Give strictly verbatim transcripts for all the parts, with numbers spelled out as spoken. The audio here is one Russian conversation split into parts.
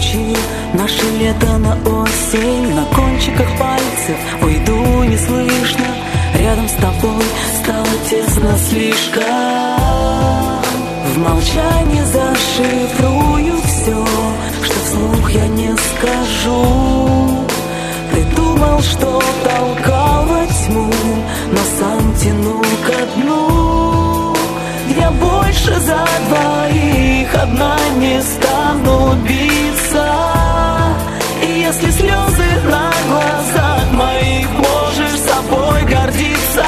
переключил наше лето на осень. На кончиках пальцев уйду неслышно. Рядом с тобой стало тесно слишком. В молчании зашифрую все, что вслух я не скажу. Ты думал, что толкал во тьму, но сам тянул ко дну. Я больше за двоих одна не стану биться. И если слезы на глазах моих, можешь собой гордиться.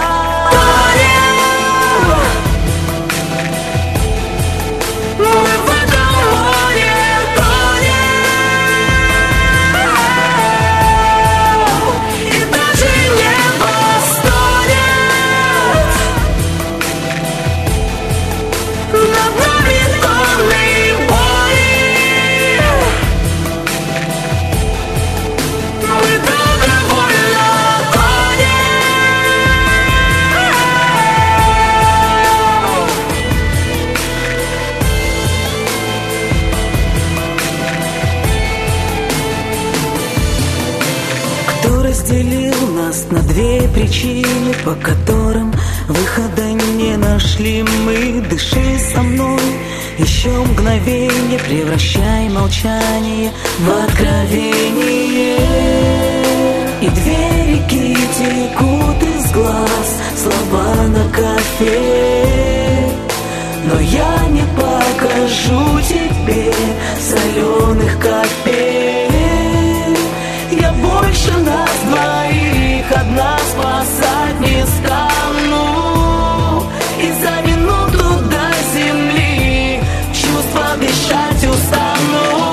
Разделил нас на две причины, по которым выхода не нашли мы. Дыши со мной еще мгновенье, превращай молчание в откровение. И две реки текут из глаз, слова на кофе. Но я не покажу тебе соленых капель. Я больше нас двоих одна спасать не стану. И за минуту до земли чувства обещать устану.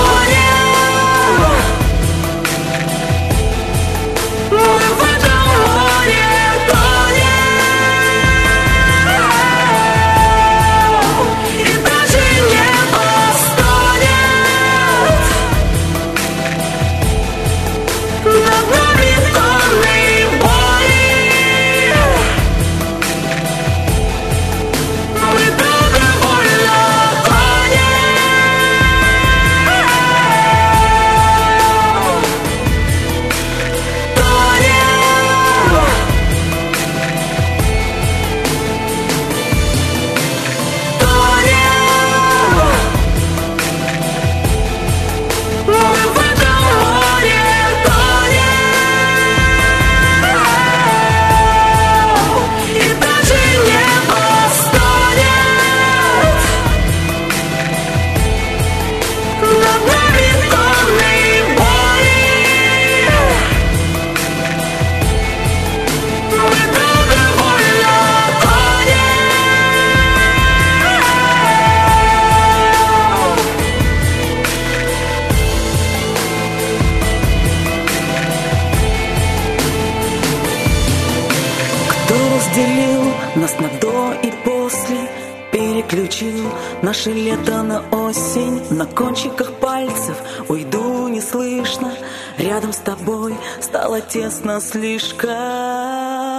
Разделил нас на до и после, переключил наше лето на осень. На кончиках пальцев уйду неслышно. Рядом с тобой стало тесно слишком.